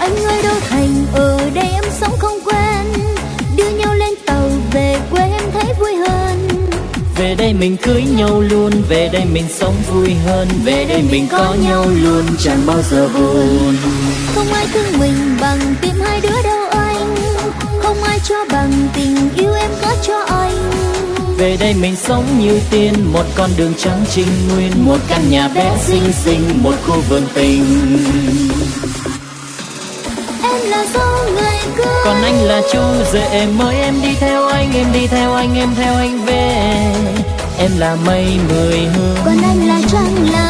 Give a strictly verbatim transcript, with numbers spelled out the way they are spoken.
Anh ơi Đô Thành, ở đây em sống không quen, đưa nhau lên tàu về quê em thấy vui hơn. Về đây mình cưới nhau luôn, về đây mình sống vui hơn, về đây mình có nhau luôn, chẳng bao giờ buồn. Không ai thương mình bằng tim hai đứa đâu anh, không ai cho bằng tình yêu em có cho anh. Về đây mình sống như tiên, một con đường trắng trinh nguyên, một căn nhà bé xinh xinh, một khu vườn tình. Em là dâu người cưới, còn anh là chú rể mới, em đi theo anh, em đi theo anh, em theo anh về. Em là mây mười hương, còn anh là trăng là